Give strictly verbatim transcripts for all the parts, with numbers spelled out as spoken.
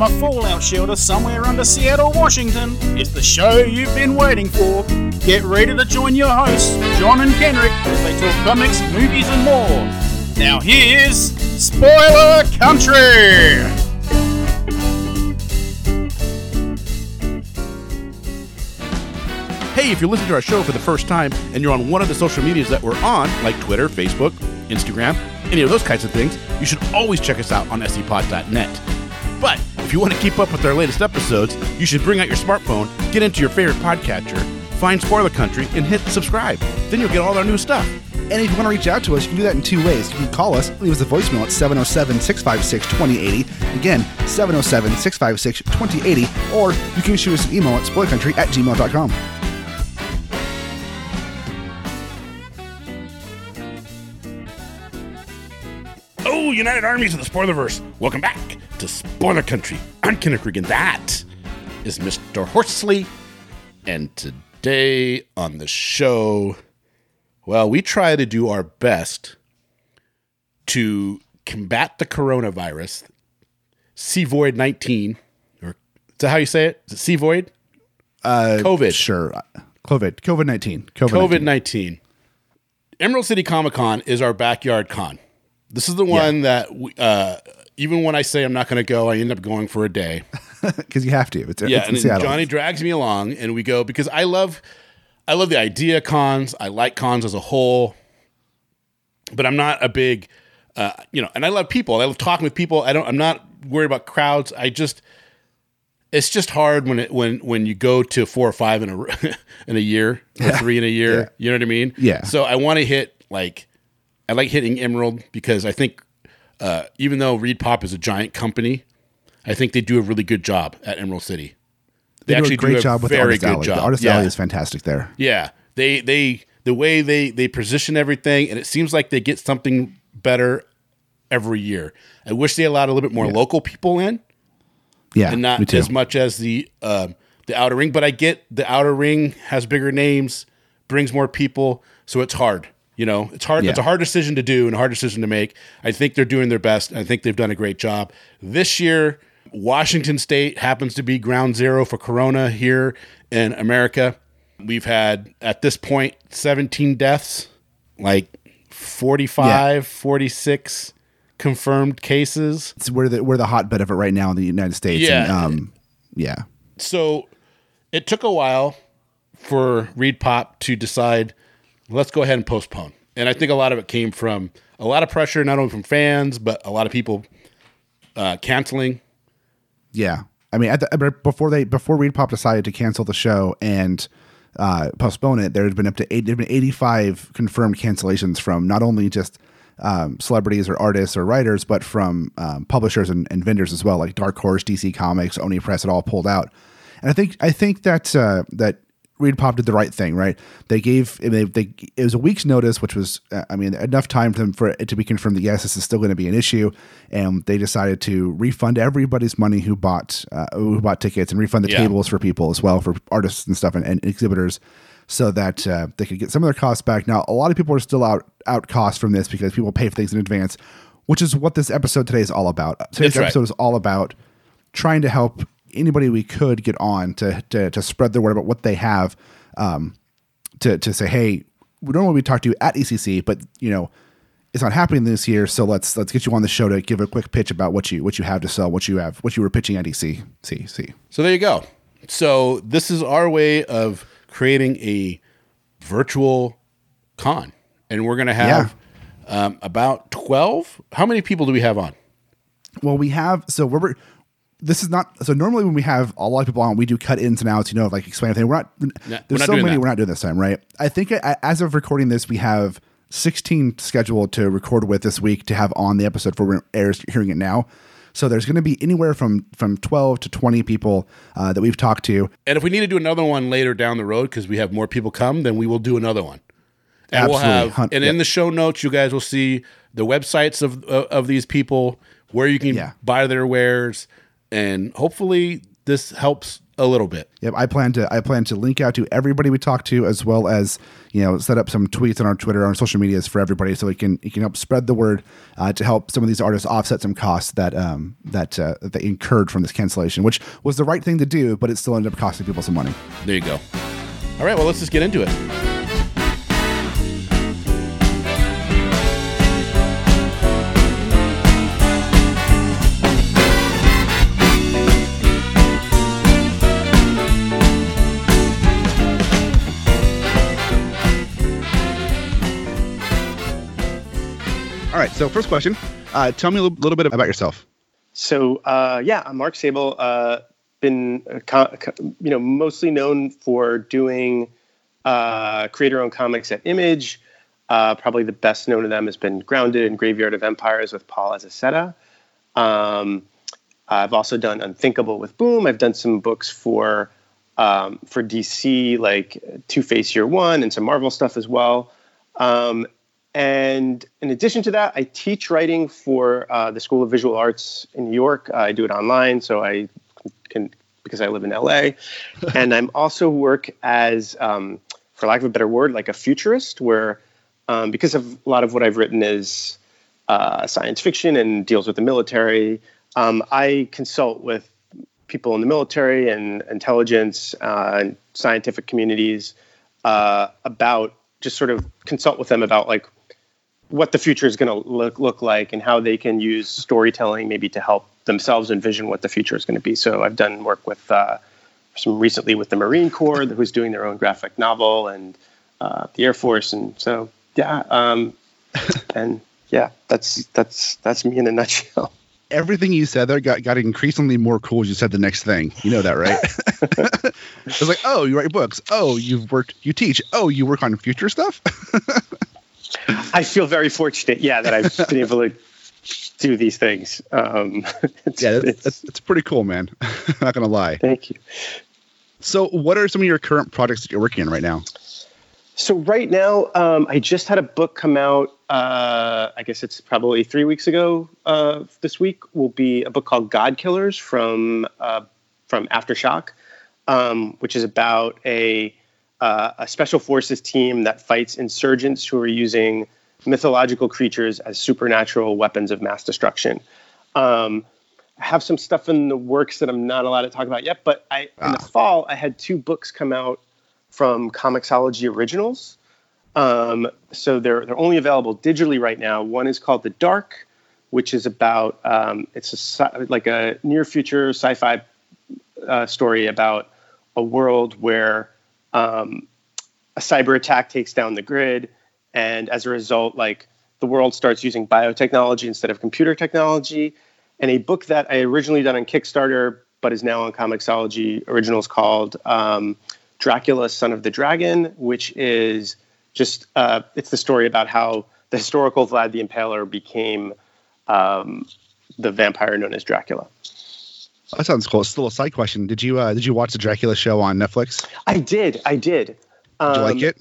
from a fallout shelter somewhere under Seattle, Washington. It's the show you've been waiting for. Get ready to join your hosts, John and Kenrick, as they talk comics, movies, and more. Now here's Spoiler Country! Hey, if you're listening to our show for the first time and you're on one of the social medias that we're on, like Twitter, Facebook, Instagram, any of those kinds of things, you should always check us out on S C pod dot net. But if you want to keep up with our latest episodes, you should bring out your smartphone, get into your favorite podcatcher, find Spoiler Country, and hit subscribe. Then you'll get all our new stuff. And if you want to reach out to us, you can do that in two ways. You can call us, leave us a voicemail at seven oh seven, six five six, two oh eight oh. Again, seven oh seven, six five six, two oh eight oh. Or you can shoot us an email at spoilercountry at gmail dot com. Oh, United Armies of the Spoilerverse. Welcome back to Spoiler Country. I'm Kenneth Regan. That is Mister Horsley. And today on the show, well, we try to do our best to combat the coronavirus, C V O I D nineteen, or is that how you say it? Is it C V O I D? Uh, COVID. Sure. COVID. COVID nineteen. COVID nineteen. Emerald City Comic Con is our backyard con. This is the one yeah. that, we, uh, even when I say I'm not going to go, I end up going for a day. Because you have to. It's, yeah, it's and in Seattle. Johnny drags me along, and we go because I love, I love the idea of cons. I like cons as a whole, but I'm not a big, uh, you know. And I love people. I love talking with people. I don't. I'm not worried about crowds. I just, it's just hard when it when when you go to four or five in a in a year, or yeah. three in a year. Yeah. You know what I mean? Yeah. So I want to hit like. I like hitting Emerald because I think uh, even though Reed Pop is a giant company, I think they do a really good job at Emerald City. They, they actually do a great do a job with very the Artist good Alley. job. The Artist yeah. Alley is fantastic there. Yeah, they they the way they they position everything, and it seems like they get something better every year. I wish they allowed a little bit more yeah. local people in, yeah, and not as much as the um, the Outer Ring. But I get the Outer Ring has bigger names, brings more people, so it's hard. You know, it's hard. Yeah. It's a hard decision to do and a hard decision to make. I think they're doing their best. And I think they've done a great job. This year, Washington State happens to be ground zero for Corona here in America. We've had, at this point, seventeen deaths, like forty-five, yeah. forty-six confirmed cases. It's we're the, we're the hotbed of it right now in the United States. Yeah. And, um, yeah. So it took a while for Reed Pop to decide, let's go ahead and postpone. And I think a lot of it came from a lot of pressure, not only from fans, but a lot of people uh, canceling. Yeah. I mean, at the, before they before Reed Pop decided to cancel the show and uh, postpone it, there had been up to eight, there had been eighty-five confirmed cancellations from not only just um, celebrities or artists or writers, but from um, publishers and, and vendors as well, like Dark Horse, D C Comics, Oni Press, it all pulled out. And I think I think that uh, that. Reed Pop did the right thing, right? They gave they, they it was a week's notice, which was uh, I mean enough time for them for it to be confirmed that yes, this is still going to be an issue, and they decided to refund everybody's money who bought uh, who bought tickets and refund the yeah. tables for people as well, for artists and stuff and, and exhibitors, so that uh, they could get some of their costs back. Now, a lot of people are still out out costs from this because people pay for things in advance, which is what this episode today is all about. Today's That's episode right. is all about trying to help anybody we could get on to, to, to spread the word about what they have, um, to, to say, hey, we don't want to be talked to at E C C, but you know, it's not happening this year. So let's, let's get you on the show to give a quick pitch about what you, what you have to sell, what you have, what you were pitching at E C C. So there you go. So this is our way of creating a virtual con, and we're going to have yeah. um, about twelve. How many people do we have on? Well, we have, so we're, this is not, so normally when we have a lot of people on, we do cut ins and outs, you know, like explain everything. We're not, no, there's we're not so many that. we're not doing this time, right? I think as of recording this, we have sixteen scheduled to record with this week to have on the episode for airs hearing it now. So there's going to be anywhere from, from twelve to twenty people uh, that we've talked to. And if we need to do another one later down the road, because we have more people come, then we will do another one. And Absolutely. we'll have, and yeah. in the show notes, you guys will see the websites of, of, of these people, where you can yeah. buy their wares. And hopefully this helps a little bit. Yep, I plan to I plan to link out to everybody we talk to, as well as, you know, set up some tweets on our Twitter, on social medias for everybody, so it can it can help spread the word uh, to help some of these artists offset some costs that um that uh, that they incurred from this cancellation, which was the right thing to do, but it still ended up costing people some money. There you go. All right, well, let's just get into it. All right, so first question, uh, tell me a little, little bit about yourself. So, uh, yeah, I'm Mark Sable. Uh, been, uh, co- co- you know, mostly known for doing uh, creator-owned comics at Image. Uh, probably the best known of them has been Grounded and Graveyard of Empires with Paul Azaceta. Um, I've also done Unthinkable with Boom. I've done some books for um, for D C, like Two-Face Year One, and some Marvel stuff as well. Um, And in addition to that, I teach writing for uh, the School of Visual Arts in New York. Uh, I do it online, so I can, because I live in L A. And I'm also work as, um, for lack of a better word, like a futurist, where um, because of a lot of what I've written is uh, science fiction and deals with the military, um, I consult with people in the military and intelligence uh, and scientific communities uh, about just sort of consult with them about like what the future is going to look look like and how they can use storytelling maybe to help themselves envision what the future is going to be. So I've done work with uh, some recently with the Marine Corps, who's doing their own graphic novel, and uh, the Air Force, and so yeah, um, and yeah, that's that's that's me in a nutshell. Everything you said there got, got increasingly more cool as you said the next thing. You know that, right? It was like, oh, you write books. Oh, you've worked, you teach. Oh, you work on future stuff. I feel very fortunate, yeah, that I've been able to do these things. Um, it's, yeah, it's, it's, it's pretty cool, man. I'm not going to lie. Thank you. So what are some of your current projects that you're working on right now? So right now, um, I just had a book come out. Uh, I guess it's probably three weeks ago. Uh, this week will be a book called God Killers from uh, from Aftershock, um, which is about a uh, a special forces team that fights insurgents who are using mythological creatures as supernatural weapons of mass destruction. Um, I have some stuff in the works that I'm not allowed to talk about yet, but I ah. in the fall I had two books come out from Comixology Originals. Um, so they're they're only available digitally right now. One is called The Dark, which is about um, it's a sci- like a near future sci-fi uh, story about a world where um, a cyber attack takes down the grid, and as a result, like the world starts using biotechnology instead of computer technology. And a book that I originally done on Kickstarter, but is now on Comixology Originals, called um, Dracula, Son of the Dragon, which is just, uh, it's the story about how the historical Vlad the Impaler became um, the vampire known as Dracula. That sounds cool. Still a side question. Did you uh, did you watch the Dracula show on Netflix? I did. I did. Um, did you like it?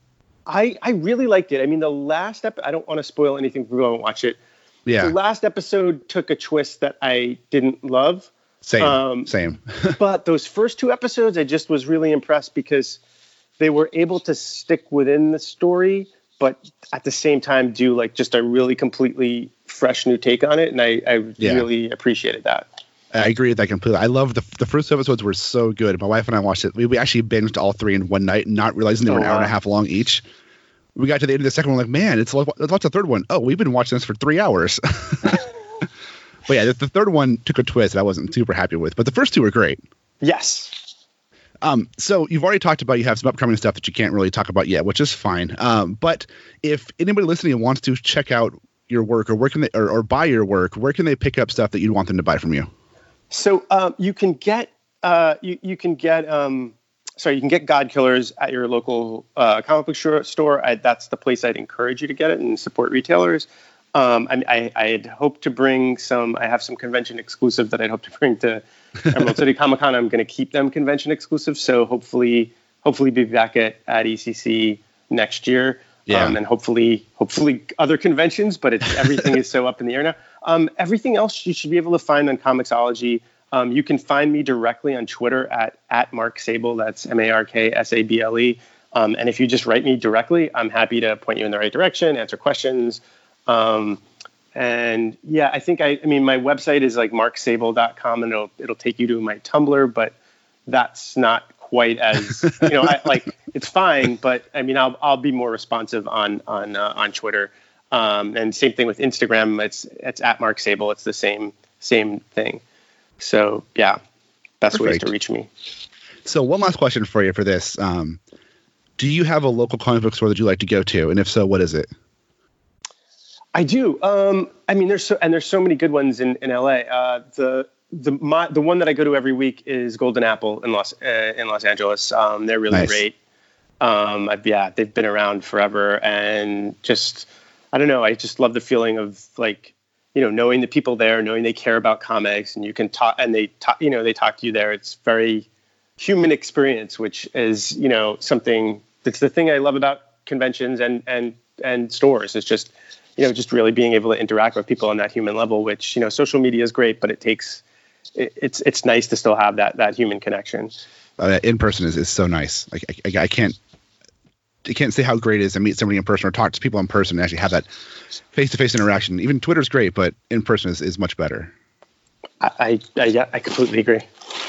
I, I really liked it. I mean, the last ep- I don't want to spoil anything for people who watch it. Yeah. The last episode took a twist that I didn't love. Same, um, same. But those first two episodes, I just was really impressed because they were able to stick within the story, but at the same time do like just a really completely fresh new take on it. And I, I yeah. really appreciated that. I agree with that completely. I love the the first episodes were so good. My wife and I watched it. We, we actually binged all three in one night, not realizing they were oh, an hour wow. and a half long each. We got to the end of the second one, like, man, it's let's watch the third one. Oh, we've been watching this for three hours. But yeah, the, the third one took a twist that I wasn't super happy with. But the first two were great. Yes. Um, so you've already talked about you have some upcoming stuff that you can't really talk about yet, which is fine. Um, but if anybody listening wants to check out your work or where can they or, or buy your work, where can they pick up stuff that you'd want them to buy from you? So um, you can get uh, you you can get um, sorry you can get God Killers at your local uh, comic book store. I, that's the place I'd encourage you to get it and support retailers. Um, I, I, I had hoped to bring some. I have some convention exclusive that I'd hope to bring to Emerald City Comic Con. I'm going to keep them convention exclusive. So hopefully, hopefully be back at, at E C C next year. Yeah. Um, and hopefully, hopefully other conventions. But it's, everything is so up in the air now. Um, everything else you should be able to find on Comixology. Um, you can find me directly on Twitter at, at Mark Sable. That's M A R K S A B L E. Um, and if you just write me directly, I'm happy to point you in the right direction, answer questions. Um, and yeah, I think I, I mean, my website is like mark sable dot com, and it'll, it'll take you to my Tumblr, but that's not quite as, you know, I, like it's fine, but I mean, I'll, I'll be more responsive on, on, uh, on Twitter. Um, and same thing with Instagram. It's, it's at Mark Sable. It's the same, same thing. So yeah, best Perfect. ways to reach me. So one last question for you for this. Um, do you have a local comic book store that you like to go to? And if so, what is it? I do. Um, I mean, there's so, and there's so many good ones in, in L A. Uh, the, the, my, the one that I go to every week is Golden Apple in Los, uh, in Los Angeles. Um, they're really Nice. great. Um, I've, yeah, they've been around forever, and just, I don't know. I just love the feeling of like, you know, knowing the people there, knowing they care about comics, and you can talk, and they talk, you know, they talk to you there. It's very human experience, which is, you know, something that's the thing I love about conventions and, and, and stores. It's just, you know, just really being able to interact with people on that human level, which, you know, social media is great, but it takes, it, it's, it's nice to still have that, that human connection. Uh, in person is, is so nice. Like I, I, I can't, I can't say how great it is to meet somebody in person or talk to people in person and actually have that face-to-face interaction. Even Twitter's great, but in person is, is much better. I, I, I, yeah, I completely agree.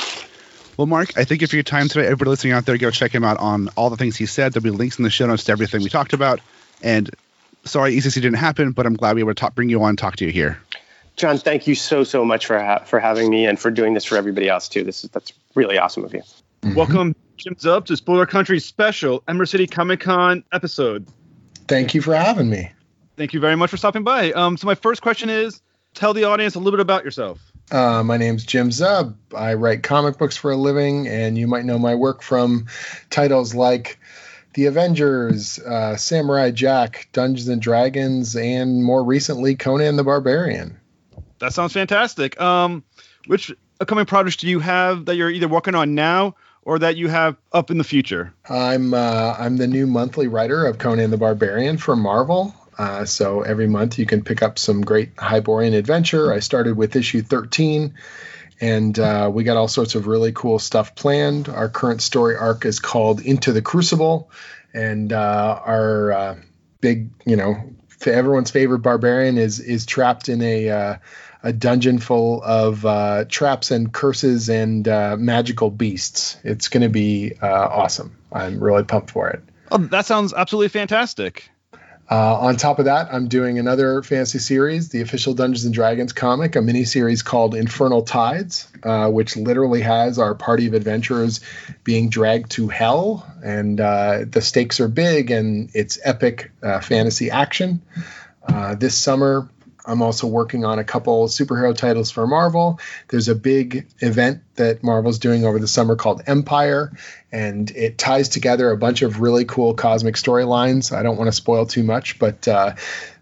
Well, Mark, I thank you for your time today. Everybody listening out there, go check him out on all the things he said. There'll be links in the show notes to everything we talked about. And sorry, E C C didn't happen, but I'm glad we were able to talk, bring you on and talk to you here. John, thank you so, so much for ha- for having me and for doing this for everybody else too. This is, that's really awesome of you. Mm-hmm. Welcome, Jim Zub, to Spoiler Country's special Emerald City Comic Con episode. Thank you for having me. Thank you very much for stopping by. Um, so my first question is, tell the audience a little bit about yourself. Uh, my name's Jim Zub. I write comic books for a living, and you might know my work from titles like The Avengers, uh, Samurai Jack, Dungeons and Dragons, and more recently, Conan the Barbarian. That sounds fantastic. Um, which upcoming projects do you have that you're either working on now or that you have up in the future? I'm uh, I'm the new monthly writer of Conan the Barbarian for Marvel. Uh, so every month you can pick up some great Hyborian adventure. I started with issue thirteen, and uh, we got all sorts of really cool stuff planned. Our current story arc is called Into the Crucible, and uh, our uh, big, you know, everyone's favorite barbarian is is trapped in a uh, a dungeon full of uh, traps and curses and uh, magical beasts. It's going to be uh, awesome. I'm really pumped for it. Oh, that sounds absolutely fantastic. Uh, on top of that, I'm doing another fantasy series, the official Dungeons and Dragons comic, a miniseries called Infernal Tides, uh, which literally has our party of adventurers being dragged to hell. And uh, the stakes are big, and it's epic uh, fantasy action. Uh, this summer, I'm also working on a couple superhero titles for Marvel. There's a big event that Marvel's doing over the summer called Empire, and it ties together a bunch of really cool cosmic storylines. I don't want to spoil too much, but uh,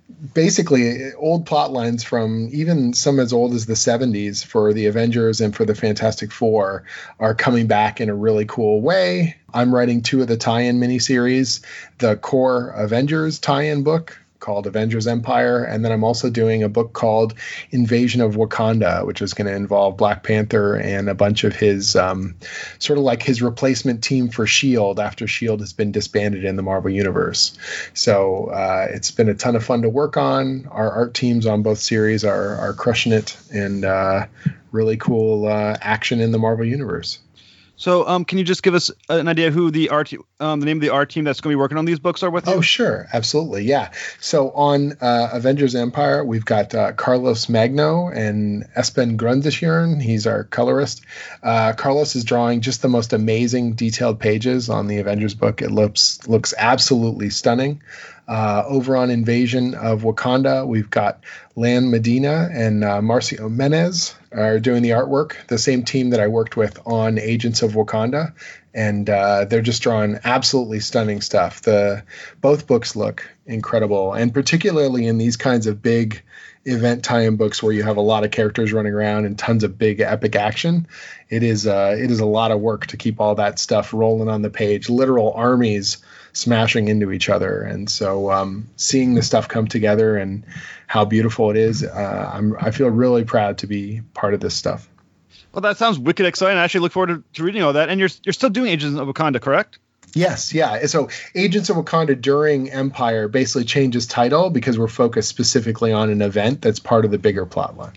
basically old plot lines from even some as old as the seventies for the Avengers and for the Fantastic Four are coming back in a really cool way. I'm writing two of the tie-in miniseries, the core Avengers tie-in book called Avengers Empire, and then I'm also doing a book called Invasion of Wakanda, which is going to involve Black Panther and a bunch of his um, sort of like his replacement team for S H I E L D after S H I E L D has been disbanded in the Marvel Universe. So uh, it's been a ton of fun to work on. Our art teams on both series are are crushing it, and uh, really cool uh, action in the Marvel Universe. So um, can you just give us an idea who the art, um, the name of the art team that's going to be working on these books are with you? Oh, sure. Absolutely. Yeah. So on uh, Avengers Empire, we've got uh, Carlos Magno and Espen Grundesjern. He's our colorist. Uh, Carlos is drawing just the most amazing detailed pages on the Avengers book. It looks looks absolutely stunning. Uh, over on Invasion of Wakanda, we've got Lan Medina and uh, Marcio Menez are doing the artwork, the same team that I worked with on Agents of Wakanda. And uh, they're just drawing absolutely stunning stuff. The both books look incredible, and particularly in these kinds of big event tie-in books where you have a lot of characters running around and tons of big epic action. It is uh, it is a lot of work to keep all that stuff rolling on the page. Literal armies smashing into each other, and so um, seeing the stuff come together and how beautiful it is, uh, I'm I feel really proud to be part of this stuff. Well, that sounds wicked exciting. I actually look forward to, to reading all that. And you're you're still doing Agents of Wakanda, correct? Yes, yeah. So Agents of Wakanda during Empire basically changes title because we're focused specifically on an event that's part of the bigger plotline.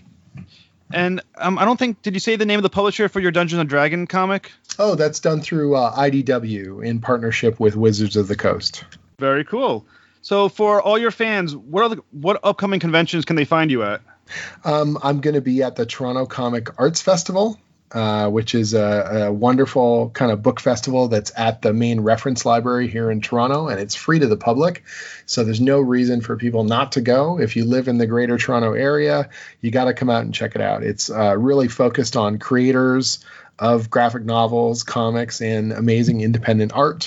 And um, I don't think, did you say the name of the publisher for your Dungeons and Dragons comic? Oh, that's done through uh, I D W in partnership with Wizards of the Coast. Very cool. So for all your fans, what are the, what upcoming conventions can they find you at? Um, I'm going to be at the Toronto Comic Arts Festival, uh, which is a, a wonderful kind of book festival that's at the main reference library here in Toronto, and it's free to the public. So there's no reason for people not to go. If you live in the greater Toronto area, you got to come out and check it out. It's uh, really focused on creators of graphic novels, comics, and amazing independent art.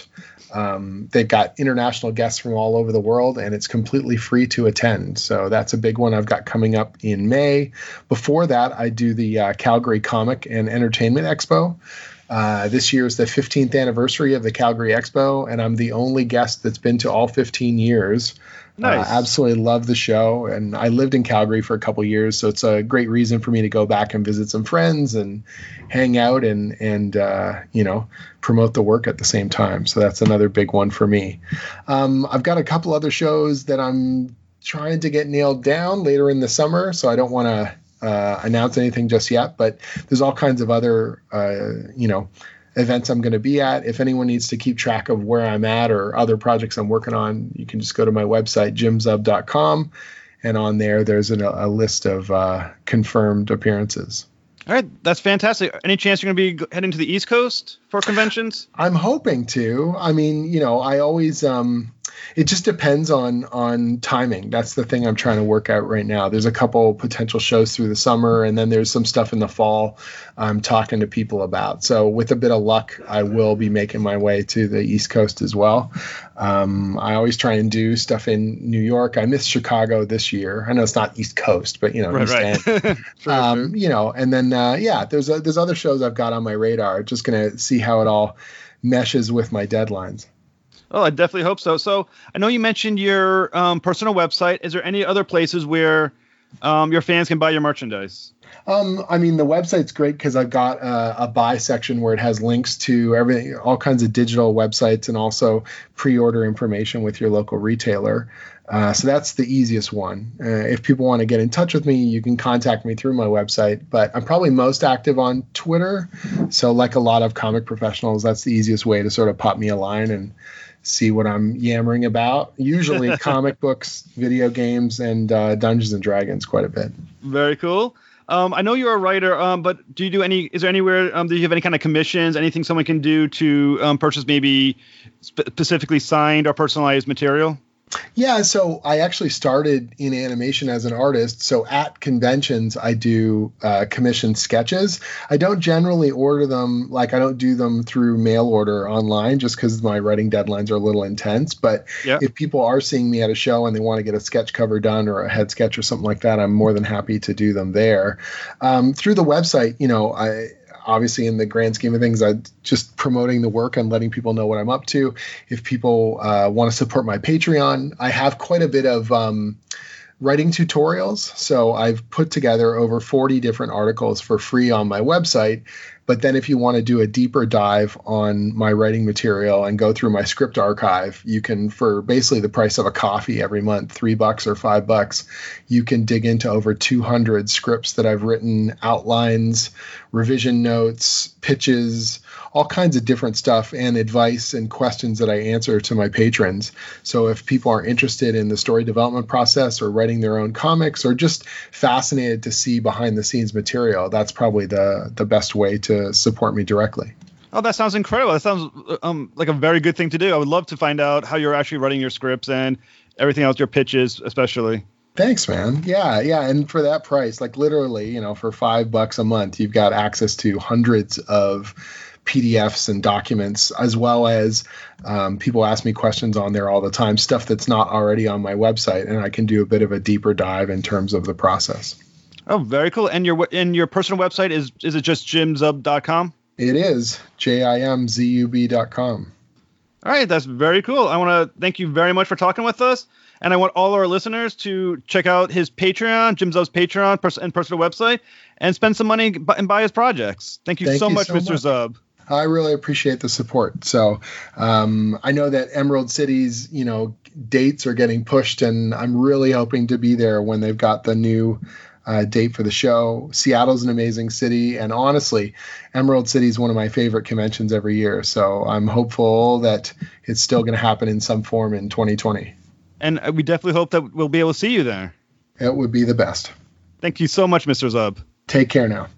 Um, they've got international guests from all over the world, and it's completely free to attend. So that's a big one I've got coming up in May. Before that, I do the uh, Calgary Comic and Entertainment Expo. Uh, this year is the fifteenth anniversary of the Calgary Expo, and I'm the only guest that's been to all fifteen years. Nice. Uh, absolutely love the show, and I lived in Calgary for a couple years, so it's a great reason for me to go back and visit some friends and hang out and and uh, you know promote the work at the same time. So that's another big one for me. Um, I've got a couple other shows that I'm trying to get nailed down later in the summer, so I don't want to uh, announce anything just yet. But there's all kinds of other uh, you know. events I'm going to be at. If anyone needs to keep track of where I'm at or other projects I'm working on, you can just go to my website, jim zub dot com. And on there, there's an, a list of uh, confirmed appearances. All right. That's fantastic. Any chance you're going to be heading to the East Coast for conventions? I'm hoping to. I mean, you know, I always, um, it just depends on on timing. That's the thing I'm trying to work out right now. There's a couple potential shows through the summer, and then there's some stuff in the fall I'm talking to people about. So with a bit of luck, I will be making my way to the East Coast as well. Um, I always try and do stuff in New York. I missed Chicago this year. I know it's not East Coast, but you know, right, East right. End. True, um, true. You know, and then uh, yeah, there's a, there's other shows I've got on my radar. Just gonna see how it all meshes with my deadlines. Oh, I definitely hope so. So I know you mentioned your um, personal website. Is there any other places where um, your fans can buy your merchandise? Um, I mean, the website's great because I've got a, a buy section where it has links to everything, all kinds of digital websites, and also pre-order information with your local retailer. Uh, so that's the easiest one. Uh, if people want to get in touch with me, you can contact me through my website. But I'm probably most active on Twitter. So like a lot of comic professionals, that's the easiest way to sort of pop me a line and see what I'm yammering about. Usually comic books, video games, and uh, Dungeons and Dragons quite a bit. Very cool. Um, I know you're a writer, um, but do you do any? Is there anywhere? Um, do you have any kind of commissions? Anything someone can do to um, purchase maybe spe- specifically signed or personalized material? Yeah, so I actually started in animation as an artist. So at conventions, I do uh, commissioned sketches. I don't generally order them, like I don't do them through mail order online just because my writing deadlines are a little intense. But yeah. If people are seeing me at a show and they want to get a sketch cover done or a head sketch or something like that, I'm more than happy to do them there. Um, through the website, you know, I... Obviously, in the grand scheme of things, I'm just promoting the work and letting people know what I'm up to. If people uh, want to support my Patreon, I have quite a bit of um, writing tutorials. So I've put together over forty different articles for free on my website. But then if you want to do a deeper dive on my writing material and go through my script archive, you can, for basically the price of a coffee every month, three bucks or five bucks, you can dig into over two hundred scripts that I've written, outlines, revision notes, pitches, all kinds of different stuff, and advice and questions that I answer to my patrons. So if people are interested in the story development process or writing their own comics or just fascinated to see behind the scenes material, that's probably the, the best way to support me directly. Oh, that sounds incredible. That sounds um, like a very good thing to do. I would love to find out how you're actually writing your scripts and everything else, your pitches especially. Thanks, man. Yeah, yeah. And for that price, like literally, you know, for five bucks a month, you've got access to hundreds of P D Fs and documents, as well as um, people ask me questions on there all the time, stuff that's not already on my website, and I can do a bit of a deeper dive in terms of the process. Oh, very cool. And your and your personal website is is it just jim zub dot com? It is J I M Z U B dot com. All right, that's very cool. I want to thank you very much for talking with us. And I want all our listeners to check out his Patreon, Jim Zub's Patreon pers- and personal website, and spend some money b- and buy his projects. Thank you Thank so you much, so Mister much. Zub. I really appreciate the support. So um, I know that Emerald City's, you know, dates are getting pushed, and I'm really hoping to be there when they've got the new uh, date for the show. Seattle's an amazing city, and honestly, Emerald City is one of my favorite conventions every year. So I'm hopeful that it's still going to happen in some form in twenty twenty. And we definitely hope that we'll be able to see you there. It would be the best. Thank you so much, Mister Zub. Take care now.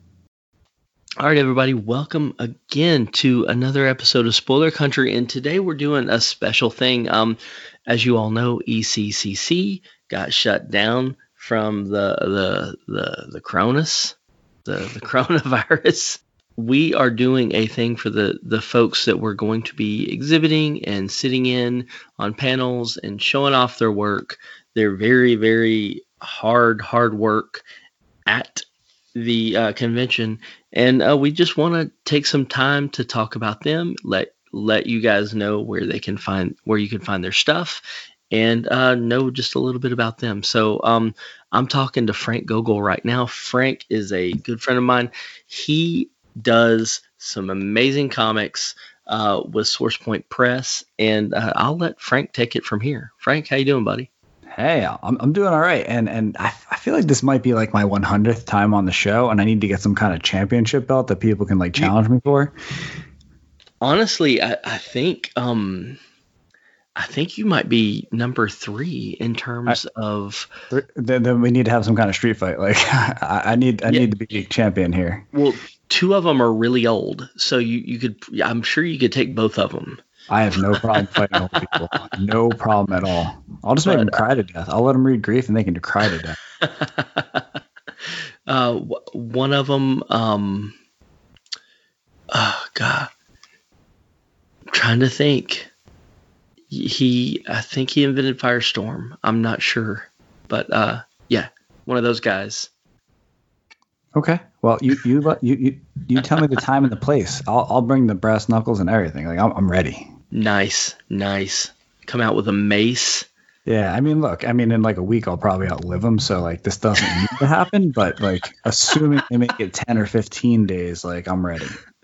All right, everybody, welcome again to another episode of Spoiler Country, and today we're doing a special thing. Um, as you all know, E C C C got shut down from the the the the Cronus, the the coronavirus. We are doing a thing for the the folks that we're going to be exhibiting and sitting in on panels and showing off their work. They're very, very hard, hard work at the uh, convention, and uh, we just want to take some time to talk about them, let let you guys know where they can find where you can find their stuff, and uh, know just a little bit about them. So um, I'm talking to Frank Gogol right now. Frank is a good friend of mine. He does some amazing comics uh, with Source Point Press, and uh, I'll let Frank take it from here. Frank, how you doing, buddy? Hey, I'm I'm doing all right, and and I, I feel like this might be like my one hundredth time on the show, and I need to get some kind of championship belt that people can like challenge me for. Honestly, I, I think um, I think you might be number three in terms I, of. Then, then we need to have some kind of street fight. Like I, I need I yeah. need to be champion here. Well, two of them are really old, so you you could. I'm sure you could take both of them. I have no problem fighting old people. No problem at all. I'll just make but, them cry to death. I'll let them read grief and they can cry to death. uh, w- one of them, um, oh God, I'm trying to think. He, I think he invented Firestorm. I'm not sure, but uh, yeah, one of those guys. Okay. Well, you you you you, you tell me the time and the place. I'll I'll bring the brass knuckles and everything. Like I'm I'm ready. Nice, nice. Come out with a mace. Yeah, I mean, look, I mean, in like a week, I'll probably outlive them. So like, this doesn't need to happen. But like, assuming they make it ten or fifteen days, like I'm ready.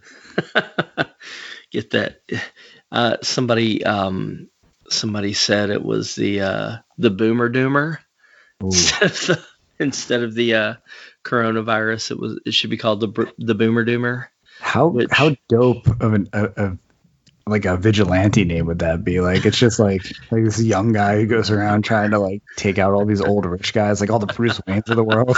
Get that? Uh, somebody, um, somebody said it was the uh, the Boomer Doomer instead of the, instead of the uh, coronavirus. It was it should be called the the Boomer Doomer. How which, how dope of an of like a vigilante name would that be? Like it's just like like this young guy who goes around trying to like take out all these old rich guys, like all the Bruce Waynes of the world.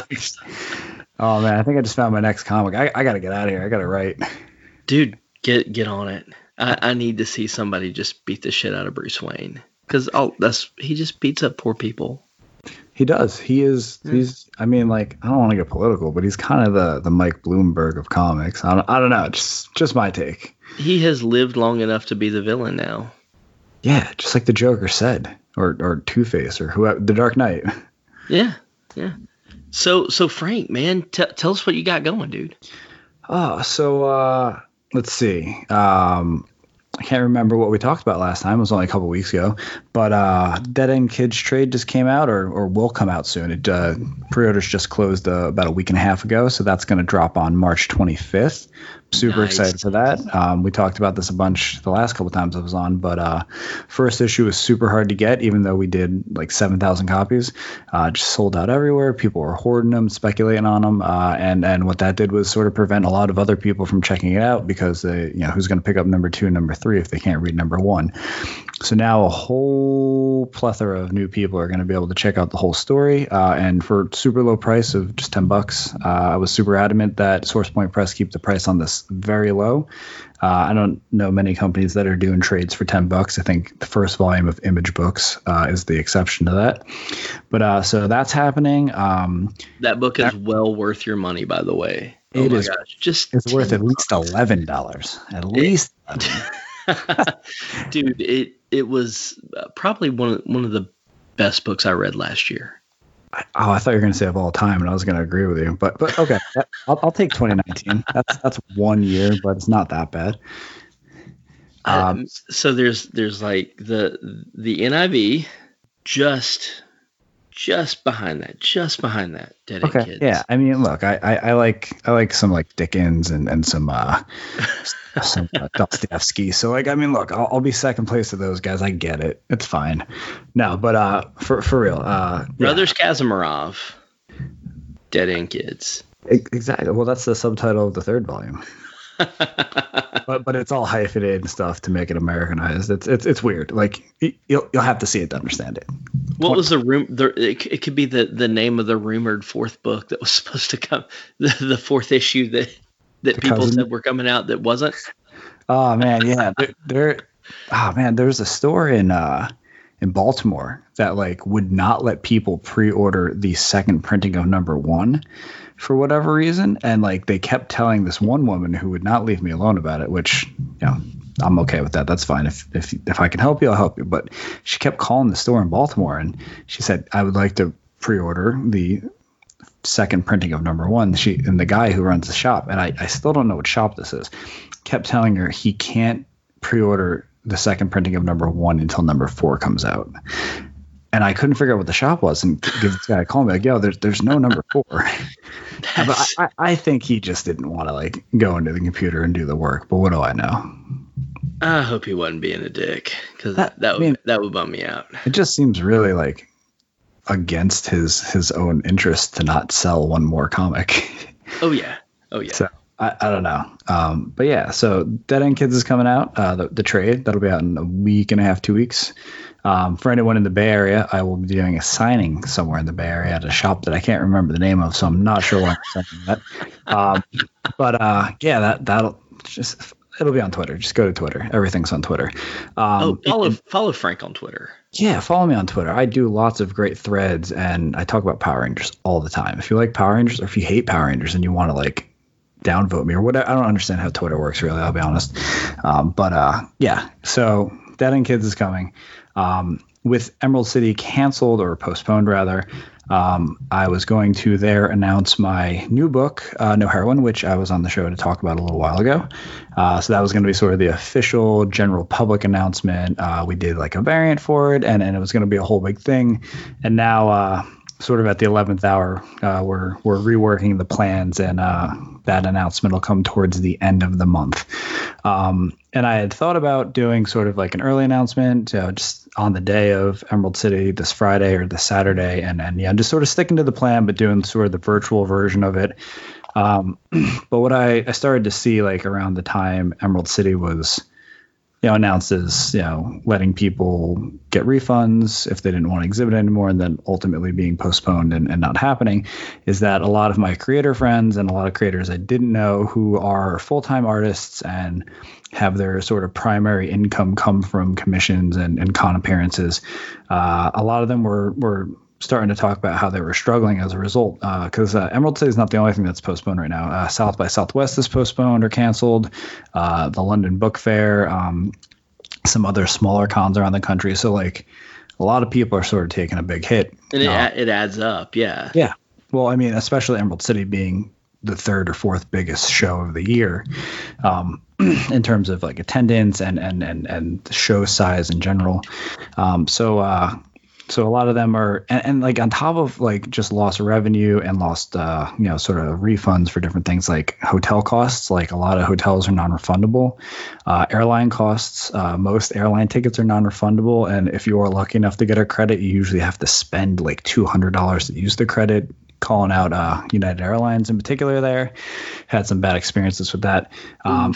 Oh man, I think I just found my next comic. I, I gotta get out of here. I gotta write. Dude, get get on it. I, I need to see somebody just beat the shit out of Bruce Wayne because oh, that's he just beats up poor people. He does. He is. Yeah. He's. I mean, like I don't want to get political, but he's kind of the the Mike Bloomberg of comics. I don't. I don't know. Just just my take. He has lived long enough to be the villain now. Yeah, just like the Joker said, or or Two-Face, or whoever, the Dark Knight. Yeah, yeah. So so Frank, man, t- tell us what you got going, dude. Oh, so uh, let's see. Um, I can't remember what we talked about last time. It was only a couple weeks ago. But uh, Dead End Kids Trade just came out, or or will come out soon. It uh, pre-orders just closed uh, about a week and a half ago, so that's going to drop on March twenty-fifth. Super nice. Excited for that. Um, we talked about this a bunch the last couple times I was on, but uh, first issue was super hard to get, even though we did like seven thousand copies. Uh, just sold out everywhere. People were hoarding them, speculating on them, uh, and and what that did was sort of prevent a lot of other people from checking it out because they, you know, who's going to pick up number two and number three if they can't read number one. So now a whole plethora of new people are going to be able to check out the whole story, uh, and for super low price of just ten bucks. Uh, I was super adamant that Source Point Press keep the price on this very low. Uh, I don't know many companies that are doing trades for ten bucks. I think the first volume of Image Books uh, is the exception to that. But uh, so that's happening. Um, that book is that, well worth your money, by the way. Oh it is. Gosh, just it's worth at least eleven dollars. At least. Dude, it it was probably one of one of the best books I read last year. Oh, I thought you were going to say of all time, and I was going to agree with you. But but okay, I'll, I'll take twenty nineteen. That's that's one year, but it's not that bad. Um, um, so there's there's like the the N I V, just just behind that, just behind that, Dead Okay. End Kids. Yeah. I mean, look, I, I, I like I like some like Dickens and and some uh some uh, Dostoevsky. So like, I mean, look, I'll, I'll be second place to those guys. I get it. It's fine. No, but uh, for for real, uh, Brothers Kazamarov, Dead End Kids. yeah, exactly. Well, that's the subtitle of the third volume. but but it's all hyphenated and stuff to make it Americanized. It's it's it's weird. Like you'll you'll have to see it to understand it. What was the room? The, it, it could be the, the name of the rumored fourth book that was supposed to come, the, the fourth issue that that The people cousin? said were coming out that wasn't. Oh man, yeah. There, there oh man, there's a store in uh in Baltimore that like would not let people pre-order the second printing of number one for whatever reason, and like they kept telling this one woman who would not leave me alone about it, which you know I'm okay with that. That's fine. If if if I can help you, I'll help you. But she kept calling the store in Baltimore, and she said I would like to pre-order the second printing of number one. She and the guy who runs the shop, and I, I still don't know what shop this is, kept telling her he can't pre-order the second printing of number one until number four comes out. And I couldn't figure out what the shop was, and give this guy a call, and be like, "Yo, there's there's no number four." But I, I think he just didn't want to like go into the computer and do the work. But what do I know? I hope he wasn't being a dick, because That- that, that I would mean- that would bum me out. It just seems really like against his his own interest to not sell one more comic. Oh yeah, oh yeah. So I, I don't know. Um, but yeah, so Dead End Kids is coming out. Uh, the, the trade that'll be out in a week and a half, two weeks. Um, for anyone in the Bay Area, I will be doing a signing somewhere in the Bay Area at a shop that I can't remember the name of, so I'm not sure why I'm saying that. Um, but uh, yeah, that that'll just it'll be on Twitter. Just go to Twitter. Everything's on Twitter. Um, oh, follow follow Frank on Twitter. Yeah, follow me on Twitter. I do lots of great threads, and I talk about Power Rangers all the time. If you like Power Rangers, or if you hate Power Rangers and you want to like downvote me or whatever, I don't understand how Twitter works really. I'll be honest. Um, but uh, yeah, so Dead End Kids is coming. Um, with Emerald City canceled or postponed rather, um, I was going to there announce my new book, uh, No Heroine, which I was on the show to talk about a little while ago. Uh, so that was going to be sort of the official general public announcement. Uh, we did like a variant for it, and, and it was going to be a whole big thing. And now, uh, sort of at the eleventh hour, uh, we're we're reworking the plans, and uh, that announcement will come towards the end of the month. Um, and I had thought about doing sort of like an early announcement, uh, just on the day of Emerald City this Friday or this Saturday, and and yeah, just sort of sticking to the plan, but doing sort of the virtual version of it. Um, but what I, I started to see like around the time Emerald City was, you know, announced as, you know, letting people get refunds if they didn't want to exhibit anymore, and then ultimately being postponed and, and not happening, is that a lot of my creator friends and a lot of creators I didn't know who are full-time artists and have their sort of primary income come from commissions and, and con appearances, uh, a lot of them were were starting to talk about how they were struggling as a result, because uh, uh, Emerald City is not the only thing that's postponed right now. Uh, South by Southwest is postponed or canceled. Uh, the London Book Fair, um, some other smaller cons around the country. So like a lot of people are sort of taking a big hit. And it, Uh, it adds up, yeah. yeah. Well, I mean, especially Emerald City being the third or fourth biggest show of the year, um, in terms of like attendance and and and and the show size in general. Um, so uh, so a lot of them are, and, and like on top of like just lost revenue and lost uh, you know, sort of refunds for different things like hotel costs. Like a lot of hotels are non-refundable. Uh, airline costs, uh, most airline tickets are non-refundable, and if you are lucky enough to get a credit, you usually have to spend like two hundred dollars to use the credit. Calling out uh, United Airlines in particular there. Had some bad experiences with that. Um,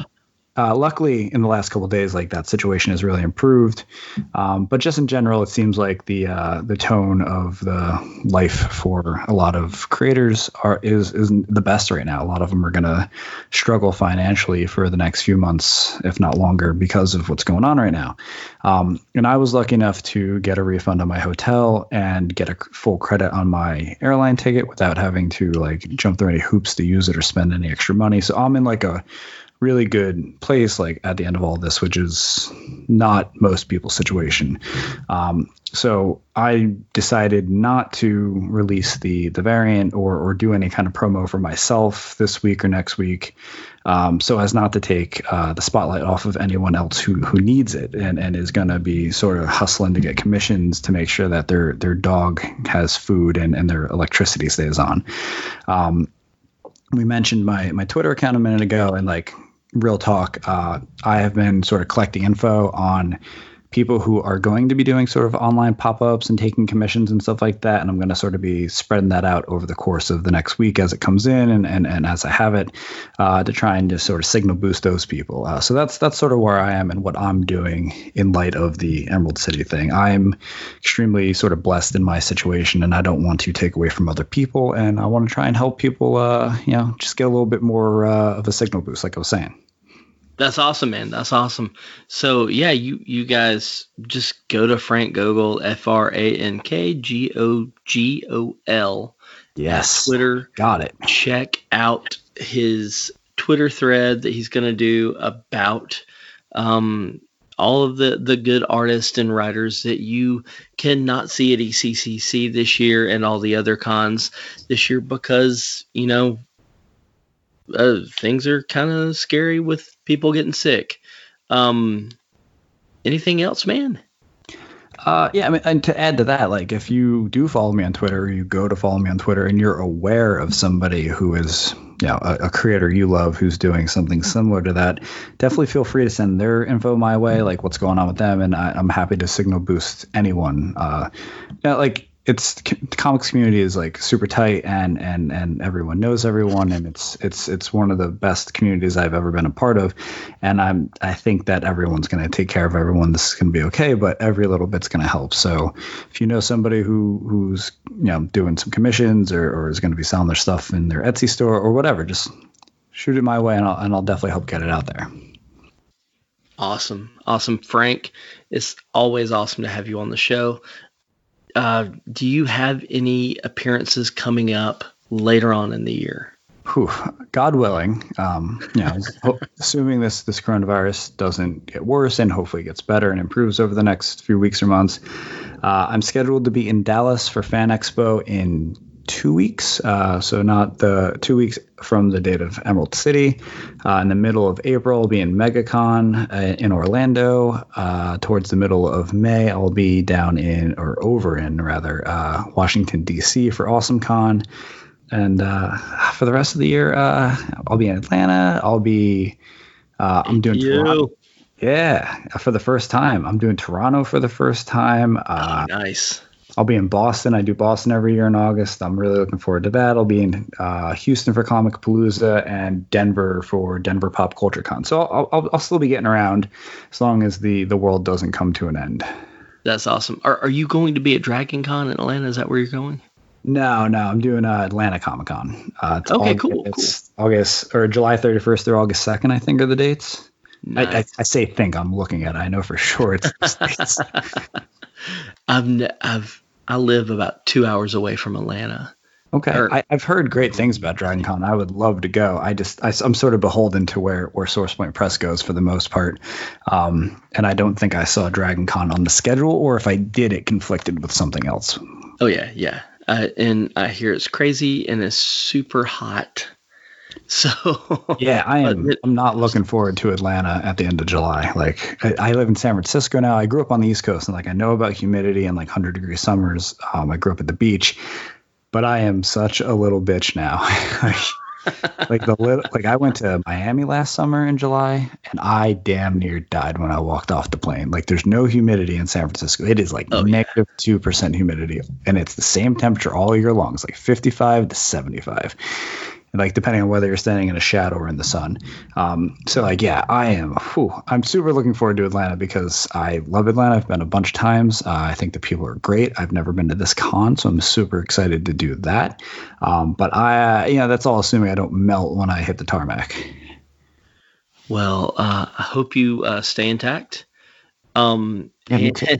uh, luckily, in the last couple of days, like that situation has really improved. Um, but just in general, it seems like the uh, the tone of the life for a lot of creators are is isn't the best right now. A lot of them are going to struggle financially for the next few months, if not longer, because of what's going on right now. Um, and I was lucky enough to get a refund on my hotel and get a full credit on my airline ticket without having to like jump through any hoops to use it or spend any extra money. So I'm in like a really good place, like at the end of all this, which is not most people's situation. Um, so I decided not to release the the variant or or do any kind of promo for myself this week or next week, um, so as not to take uh, the spotlight off of anyone else who who needs it and, and is going to be sort of hustling to get commissions to make sure that their their dog has food and, and their electricity stays on. Um, we mentioned my my Twitter account a minute ago, and like real talk, uh, I have been sort of collecting info on people who are going to be doing sort of online pop-ups and taking commissions and stuff like that. And I'm going to sort of be spreading that out over the course of the next week as it comes in and, and, and as I have it, uh, to try and just sort of signal boost those people. Uh, so that's, that's sort of where I am and what I'm doing in light of the Emerald City thing. I'm extremely sort of blessed in my situation, and I don't want to take away from other people. And I want to try and help people, uh, you know, just get a little bit more uh, of a signal boost, like I was saying. That's awesome, man. That's awesome. So yeah, you you guys just go to Frank Gogol, F R A N K G O G O L. Yes. Twitter. Got it. Check out his Twitter thread that he's going to do about um, all of the, the good artists and writers that you cannot see at E C C C this year and all the other cons this year because, you know, Uh, things are kind of scary with people getting sick. Um, anything else, man? Uh, yeah, I mean, and to add to that, like if you do follow me on Twitter, or you go to follow me on Twitter, and you're aware of somebody who is, you know, a, a creator you love who's doing something similar to that, definitely feel free to send their info my way, like what's going on with them, and I, I'm happy to signal boost anyone. Uh, you know, like. It's the comics community is like super tight and, and, and everyone knows everyone, and it's it's it's one of the best communities I've ever been a part of, and I'm I think that everyone's going to take care of everyone. This is going to be okay, but every little bit's going to help. So if you know somebody who who's you know doing some commissions or, or is going to be selling their stuff in their Etsy store or whatever, just shoot it my way, and I'll and I'll definitely help get it out there. Awesome, awesome, Frank. It's always awesome to have you on the show. Uh, do you have any appearances coming up later on in the year? Whew, God willing, um, you know, ho- assuming this this coronavirus doesn't get worse and hopefully gets better and improves over the next few weeks or months, uh, I'm scheduled to be in Dallas for Fan Expo in two weeks. Uh, so not the two weeks from the date of Emerald City. Uh, in the middle of April, I'll be in MegaCon uh, in Orlando. Uh, towards the middle of May, I'll be down in, or over in rather, uh, Washington, D C for AwesomeCon. And uh, for the rest of the year, uh, I'll be in Atlanta. I'll be, uh, I'm doing you. Toronto. Yeah, for the first time. I'm doing Toronto for the first time. Uh, oh, nice. I'll be in Boston. I do Boston every year in August. I'm really looking forward to that. I'll be in uh, Houston for Comicpalooza and Denver for Denver Pop Culture Con. So I'll, I'll, I'll still be getting around as long as the, the world doesn't come to an end. That's awesome. Are Are you going to be at Dragon Con in Atlanta? Is that where you're going? No, no. I'm doing uh, Atlanta Comic Con. Uh, it's okay, August, cool, it's cool. August or July thirty-first through August second, I think, are the dates. Nice. I, I, I say think. I'm looking at it. I know for sure it's the dates. I've ne- I've I live about two hours away from Atlanta. Okay, or, I, I've heard great things about Dragon Con. I would love to go. I just I, I'm sort of beholden to where where Source Point Press goes for the most part, um, and I don't think I saw Dragon Con on the schedule, or if I did, it conflicted with something else. Oh yeah, yeah, uh, and I hear it's crazy and it's super hot. So yeah, I am. It, I'm not looking forward to Atlanta at the end of July. Like I, I live in San Francisco now. I grew up on the East Coast, and like I know about humidity and like one hundred degree summers. Um, I grew up at the beach, but I am such a little bitch now. like, like the little, like I went to Miami last summer in July, and I damn near died when I walked off the plane. Like there's no humidity in San Francisco. It is like oh, negative two yeah. percent humidity, and it's the same temperature all year long. It's like fifty-five to seventy-five. Like depending on whether you're standing in a shadow or in the sun. Um, so like, yeah, I am, whew, I'm super looking forward to Atlanta because I love Atlanta. I've been a bunch of times. Uh, I think the people are great. I've never been to this con, so I'm super excited to do that. Um, but I, uh, you know, that's all assuming I don't melt when I hit the tarmac. Well, uh, I hope you uh, stay intact. Um, yeah, me too.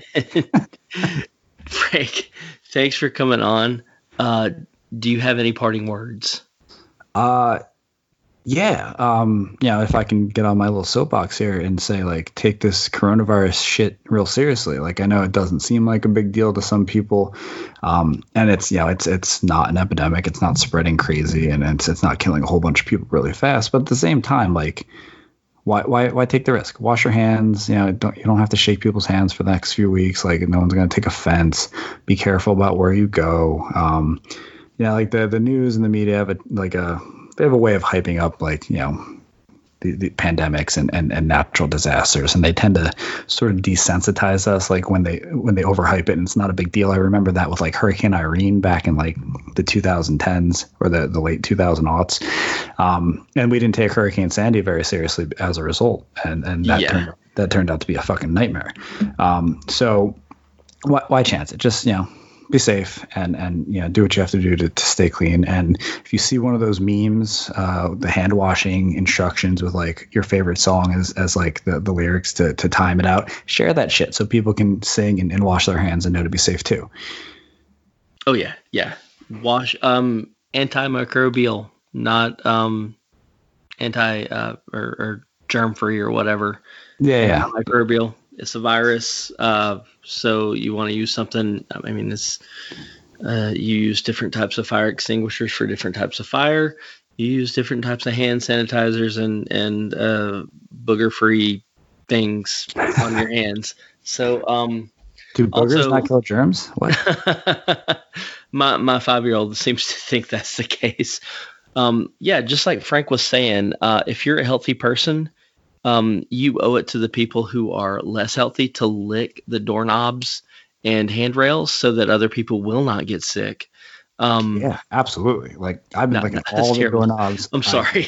Frank, thanks for coming on. Uh, do you have any parting words? Uh, Yeah, um, you know, if I can get on my little soapbox here and say, like, take this coronavirus shit real seriously. Like, I know it doesn't seem like a big deal to some people, um, and it's, you know, it's it's not an epidemic. It's not spreading crazy, and it's it's not killing a whole bunch of people really fast. But at the same time, like, why why why take the risk? Wash your hands. You know, don't you don't have to shake people's hands for the next few weeks. Like, no one's going to take offense. Be careful about where you go. Um, you know, like the the news and the media have a, like a they have a way of hyping up, like, you know, the, the pandemics and, and, and natural disasters, and they tend to sort of desensitize us, like when they when they overhype it, and it's not a big deal. I remember that with like Hurricane Irene back in like the twenty tens or the, the late two thousand aughts, um, and we didn't take Hurricane Sandy very seriously as a result, and and that Yeah. turned that turned out to be a fucking nightmare. Um, so why, why chance it? Just, you know, be safe and, and, you know, do what you have to do to, to stay clean. And if you see one of those memes, uh, the hand washing instructions with like your favorite song as, as like the, the lyrics to, to time it out, share that shit so people can sing and, and wash their hands and know to be safe too. Oh yeah, yeah. Wash um antimicrobial, not um anti uh, or, or germ free or whatever. Yeah, yeah. Microbial. It's a virus, uh, so you want to use something. I mean, it's uh, you use different types of fire extinguishers for different types of fire. You use different types of hand sanitizers and and uh, booger-free things on your hands. So, um, do boogers also, not kill germs? What? my my five-year-old seems to think that's the case. Um, yeah, just like Frank was saying, uh, if you're a healthy person, Um, you owe it to the people who are less healthy to lick the doorknobs and handrails so that other people will not get sick. Um, Yeah, absolutely. Like, I've been No, licking no, that's all the terrible. doorknobs. I'm sorry.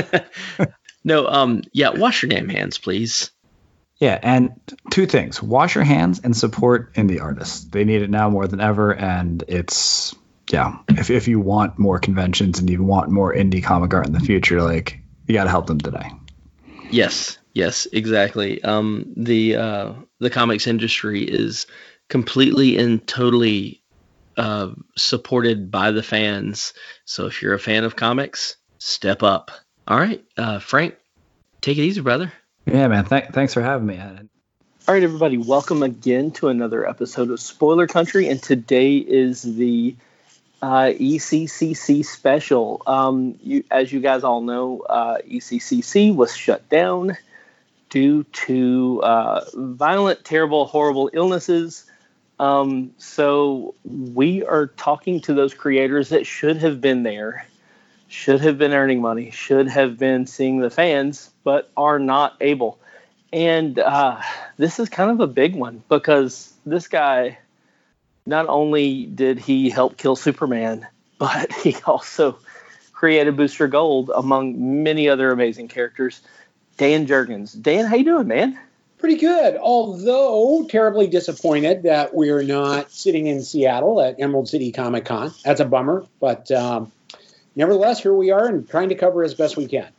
no, um, yeah, wash your damn hands, please. Yeah, and two things: wash your hands and support indie artists. They need it now more than ever, and it's yeah. If if you want more conventions and you want more indie comic art in the future, like, you got to help them today. Yes, yes, exactly. Um, the uh, the comics industry is completely and totally uh, supported by the fans. So if you're a fan of comics, step up. All right, uh, Frank, take it easy, brother. Yeah, man. Th- thanks for having me. All right, everybody, welcome again to another episode of Spoiler Country, and today is the uh, E C C C special. Um, you, as you guys all know, uh, E C C C was shut down due to uh, violent, terrible, horrible illnesses. Um, so we are talking to those creators that should have been there, should have been earning money, should have been seeing the fans, but are not able. And uh, this is kind of a big one because this guy, not only did he help kill Superman, but he also created Booster Gold, among many other amazing characters. Dan Jurgens. Dan, how you doing, man? Pretty good, although terribly disappointed that we're not sitting in Seattle at Emerald City Comic Con. That's a bummer, but um, nevertheless, here we are and trying to cover as best we can.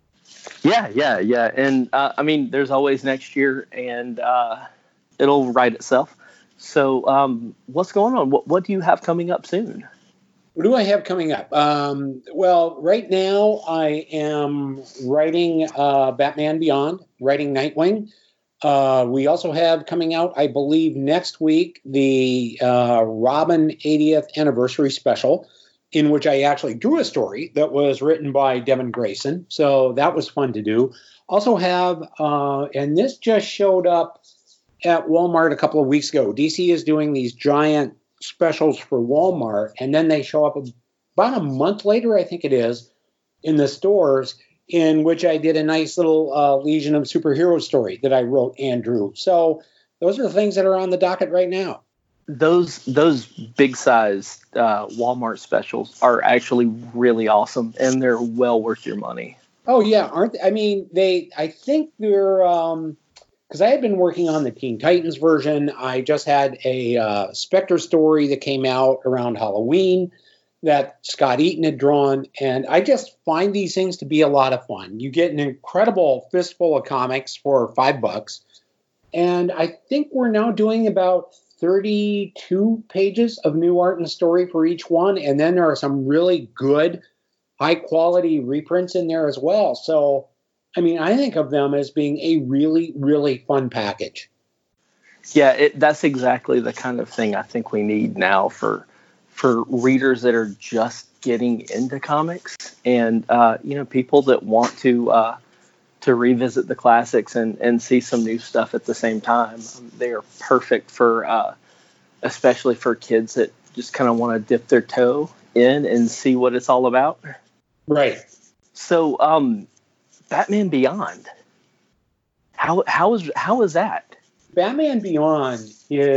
Yeah, yeah, yeah. And, uh, I mean, there's always next year, and uh, it'll write itself. So um, what's going on? What, what do you have coming up soon? What do I have coming up? Um, well, right now I am writing uh, Batman Beyond, writing Nightwing. Uh, we also have coming out, I believe, next week, the uh, Robin eightieth anniversary special, in which I actually drew a story that was written by Devin Grayson. So that was fun to do. Also have, uh, and this just showed up at Walmart a couple of weeks ago. D C is doing these giant specials for Walmart, and then they show up about a month later, I think it is, in the stores, in which I did a nice little uh, Legion of Superheroes story that I wrote and drew. So those are the things that are on the docket right now. Those those big size uh, Walmart specials are actually really awesome, and they're well worth your money. Oh yeah, aren't they? I mean, they. I think they're um, because I had been working on the Teen Titans version. I just had a uh, Spectre story that came out around Halloween that Scott Eaton had drawn, and I just find these things to be a lot of fun. You get an incredible fistful of comics for five bucks, and I think we're now doing about thirty-two pages of new art and story for each one, and then there are some really good high quality reprints in there as well. So, I mean, I think of them as being a really, really fun package. Yeah, it, that's exactly the kind of thing I think we need now for for readers that are just getting into comics, and uh, you know, people that want to uh, to revisit the classics and, and see some new stuff at the same time. Um, they are perfect for, uh, especially for kids that just kind of want to dip their toe in and see what it's all about. Right. So, um, Batman Beyond. How how is how is that? Batman Beyond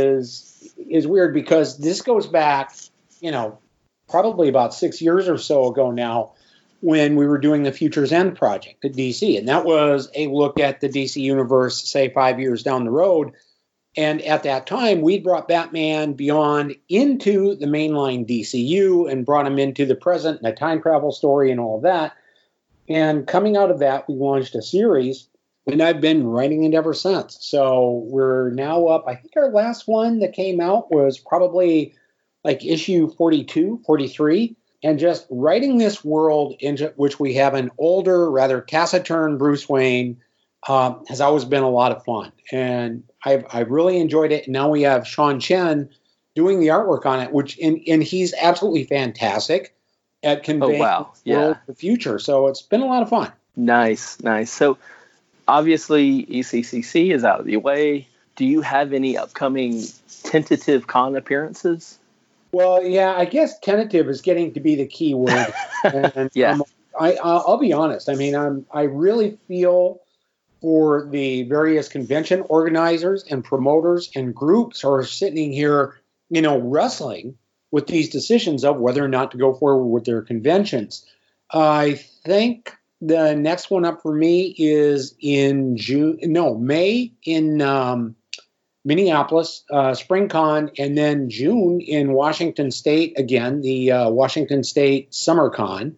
is is weird because this goes back, you know, probably about six years or so ago now, when we were doing the Future's End project at D C, and that was a look at the D C universe, say five years down the road. And at that time, we brought Batman Beyond into the mainline D C U and brought him into the present and a time travel story and all of that. And coming out of that, we launched a series. And I've been writing it ever since. So we're now up, I think our last one that came out was probably like issue forty-two, forty-three. And just writing this world into which we have an older, rather taciturn Bruce Wayne um, has always been a lot of fun. And I've, I've really enjoyed it. And now we have Sean Chen doing the artwork on it, which and, and he's absolutely fantastic at conveying oh, wow. the world, yeah. the future. So it's been a lot of fun. Nice, nice. So obviously, E C C C is out of the way. Do you have any upcoming tentative con appearances? Well, yeah, I guess tentative is getting to be the key word. And yeah, um, I, I'll be honest. I mean, I'm I really feel for the various convention organizers and promoters and groups who are sitting here, you know, wrestling with these decisions of whether or not to go forward with their conventions. I think the next one up for me is in June, no, May in um, Minneapolis, uh, SpringCon, and then June in Washington State, again, the uh, Washington State SummerCon.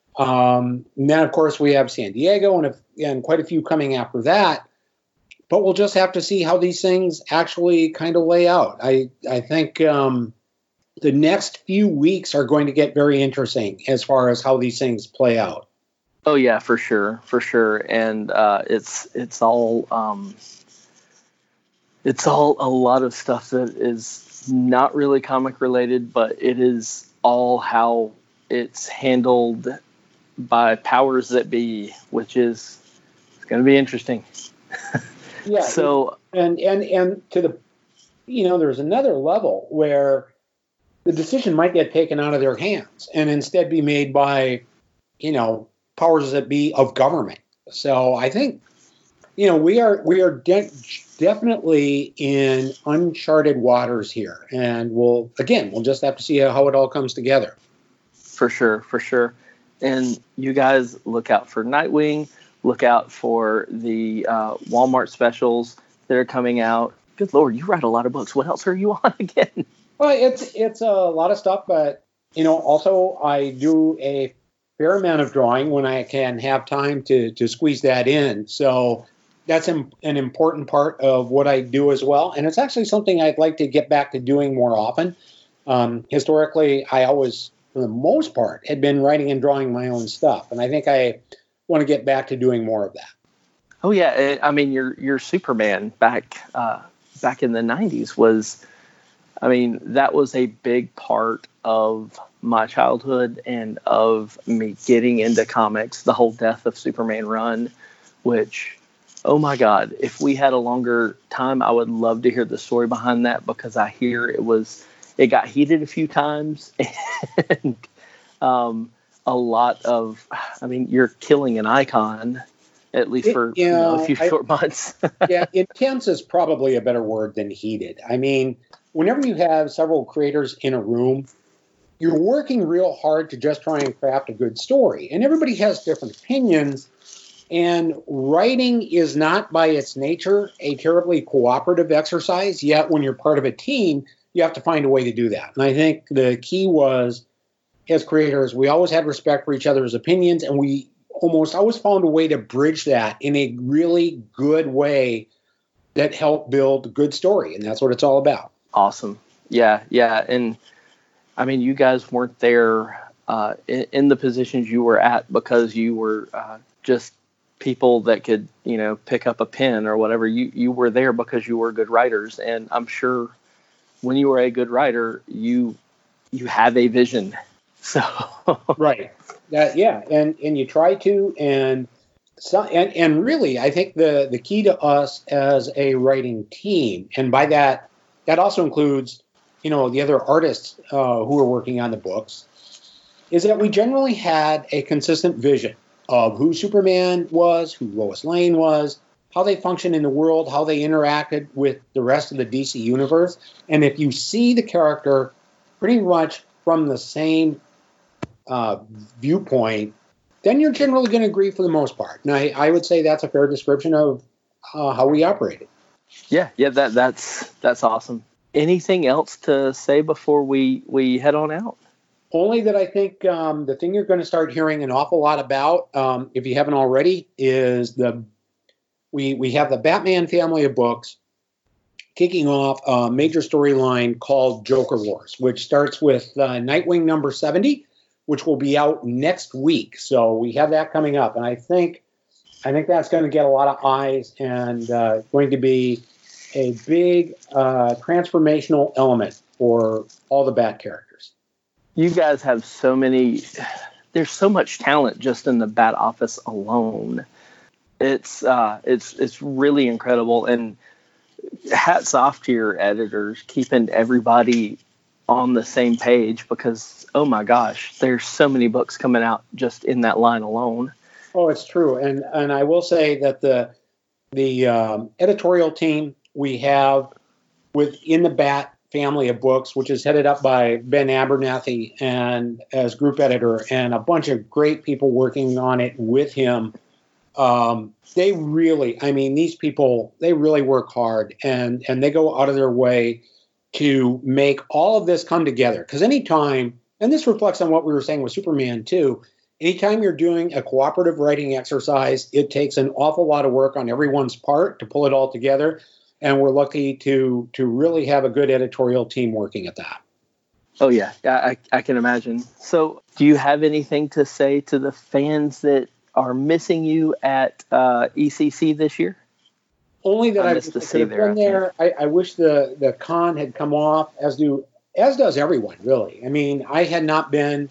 Um, and then, of course, we have San Diego and, a, and quite a few coming after that. But we'll just have to see how these things actually kind of lay out. I, I think um, the next few weeks are going to get very interesting as far as how these things play out. Oh yeah, for sure, for sure, and uh, it's it's all um, it's all a lot of stuff that is not really comic related, but it is all how it's handled by powers that be, which is it's going to be interesting. Yeah. So and and and to the, you know, there's another level where the decision might get taken out of their hands and instead be made by, you know, powers that be of government. So I think, you know, we are we are de- definitely in uncharted waters here, and we'll again we'll just have to see how it all comes together. For sure, for sure. And you guys look out for Nightwing. Look out for the uh, Walmart specials that are coming out. Good Lord, you write a lot of books. What else are you on again? Well, it's it's a lot of stuff, but you know, also I do a fair amount of drawing when I can have time to to squeeze that in. So that's an, an important part of what I do as well. And it's actually something I'd like to get back to doing more often. Um, historically, I always, for the most part, had been writing and drawing my own stuff. And I think I want to get back to doing more of that. Oh, yeah. I mean, your your Superman back uh, back in the nineties was, I mean, that was a big part of my childhood and of me getting into comics, the whole Death of Superman run, which, oh my God, if we had a longer time, I would love to hear the story behind that, because I hear it was, it got heated a few times and um, a lot of, I mean, you're killing an icon, at least for it, you you know, know, a few I, short months. Yeah, intense is probably a better word than heated. I mean, whenever you have several creators in a room, you're working real hard to just try and craft a good story. And everybody has different opinions. And writing is not by its nature a terribly cooperative exercise. Yet when you're part of a team, you have to find a way to do that. And I think the key was, as creators, we always had respect for each other's opinions. And we almost always found a way to bridge that in a really good way that helped build a good story. And that's what it's all about. Awesome. Yeah, yeah. And I mean, you guys weren't there uh, in, in the positions you were at because you were uh, just people that could, you know, pick up a pen or whatever. You you were there because you were good writers, and I'm sure when you were a good writer, you you have a vision. So right, that yeah, and and you try to, and so and and really, I think the the key to us as a writing team, and by that that also includes, you know, the other artists uh, who are working on the books, is that we generally had a consistent vision of who Superman was, who Lois Lane was, how they function in the world, how they interacted with the rest of the D C universe. And if you see the character pretty much from the same uh, viewpoint, then you're generally going to agree for the most part. And I, I would say that's a fair description of uh, how we operated. Yeah, yeah, that that's that's awesome. Anything else to say before we, we head on out? Only that I think um, the thing you're going to start hearing an awful lot about, um, if you haven't already, is the we we have the Batman family of books kicking off a major storyline called Joker Wars, which starts with uh, Nightwing number seventy, which will be out next week. So we have that coming up, and I think I think that's going to get a lot of eyes and uh, going to be a big uh, transformational element for all the Bat characters. You guys have so many, there's so much talent just in the Bat office alone. It's uh, it's it's really incredible, and hats off to your editors keeping everybody on the same page, because oh my gosh, there's so many books coming out just in that line alone. Oh, it's true, and and I will say that the the um, editorial team we have within the Bat family of books, which is headed up by Ben Abernathy and as group editor, and a bunch of great people working on it with him. Um, they really, I mean, these people, they really work hard, and and they go out of their way to make all of this come together. Because anytime, and this reflects on what we were saying with Superman too, anytime you're doing a cooperative writing exercise, it takes an awful lot of work on everyone's part to pull it all together. And we're lucky to to really have a good editorial team working at that. Oh, yeah, I, I can imagine. So do you have anything to say to the fans that are missing you at uh, E C C this year? Only that I, I missed could to see have there. been there. I, I wish the, the con had come off, as do as does everyone, really. I mean, I had not been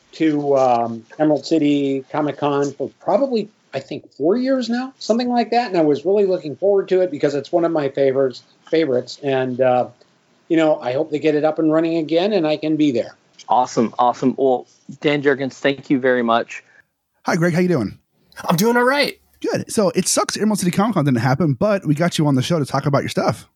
to um, Emerald City Comic Con for probably, I think, four years now, something like that. And I was really looking forward to it because it's one of my favorites. favorites. And, uh, you know, I hope they get it up and running again and I can be there. Awesome. Awesome. Well, Dan Jurgens, thank you very much. Hi, Greg. How you doing? I'm doing all right. Good. So it sucks Emerald City Comic Con didn't happen, but we got you on the show to talk about your stuff.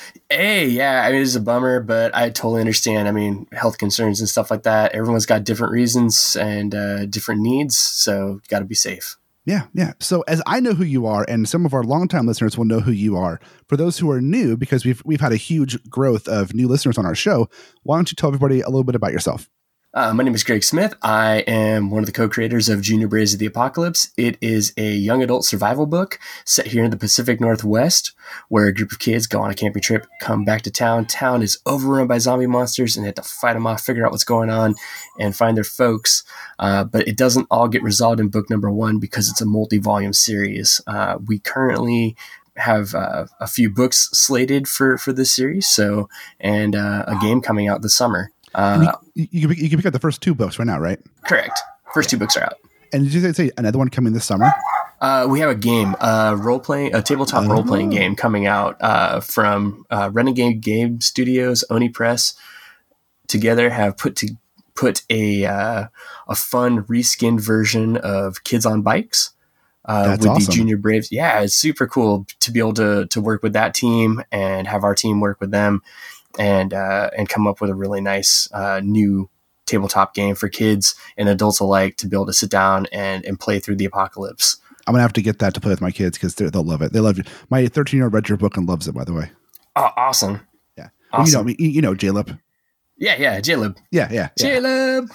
Hey, yeah, I mean, it's a bummer, but I totally understand. I mean, health concerns and stuff like that. Everyone's got different reasons and uh, different needs, so you got to be safe. Yeah, yeah. So as I know who you are, and some of our longtime listeners will know who you are, for those who are new, because we've we've had a huge growth of new listeners on our show, why don't you tell everybody a little bit about yourself? Uh, my name is Greg Smith. I am one of the co-creators of Junior Braves of the Apocalypse. It is a young adult survival book set here in the Pacific Northwest, where a group of kids go on a camping trip, come back to town. Town is overrun by zombie monsters, and they have to fight them off, figure out what's going on, and find their folks. Uh, but it doesn't all get resolved in book number one because it's a multi-volume series. Uh, we currently have uh, a few books slated for, for this series, so and uh, a game coming out this summer. Uh, you, you, can, you can pick up the first two books right now, right? Correct. First two books are out. And did you say another one coming this summer? Uh, we have a game, uh, role playing, a tabletop oh. role playing game coming out uh, from uh, Renegade Game Studios, Oni Press. Together, have put to put a uh, a fun reskinned version of Kids on Bikes uh, That's with awesome. the Junior Braves. Yeah, it's super cool to be able to to work with that team and have our team work with them. And uh, and come up with a really nice uh, new tabletop game for kids and adults alike to be able to sit down and, and play through the apocalypse. I'm gonna have to get that to play with my kids because they'll love it. They love it. My thirteen year old read your book and loves it. By the way. Oh, awesome! Yeah, awesome. Well, you know, you know, J-Lib. Yeah, yeah, J-Lib. Yeah, yeah, yeah. J-Lib.